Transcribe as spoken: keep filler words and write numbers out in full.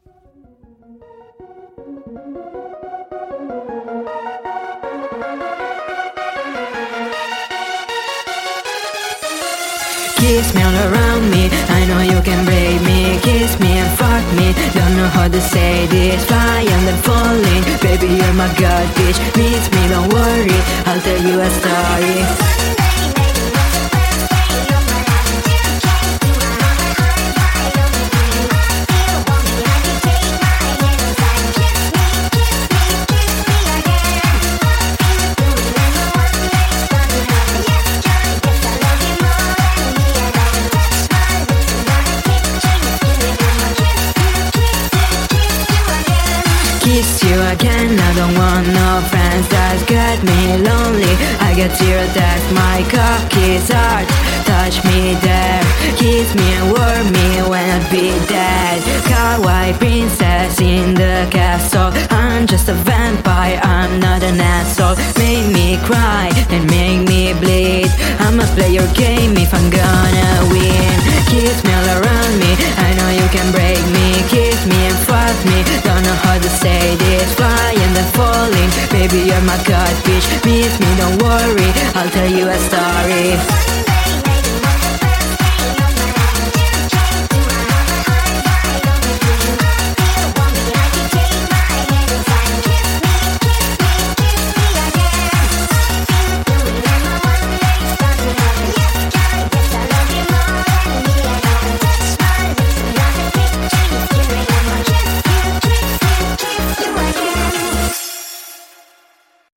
Kiss me all around me, I know you can break me. Kiss me and fuck me, don't know how to say this. Fly and then falling, baby you're my god bitch. Miss me, don't worry, I'll tell you a story. Kiss you again, I don't want no friends, that's got me lonely. I get zero text, my cock is hard, touch me there. Kiss me and warm me when I'll be dead. Kawaii princess in the castle, I'm just a vampire, I'm not an asshole. Make me cry and make me bleed, I'ma play your game if I'm gonna win. Kiss me all around me, I know you can break me. Kiss me and fuck me, don't know how to say this. Fly and then falling, baby you're my god bitch. Miss me, don't worry, I'll tell you a story.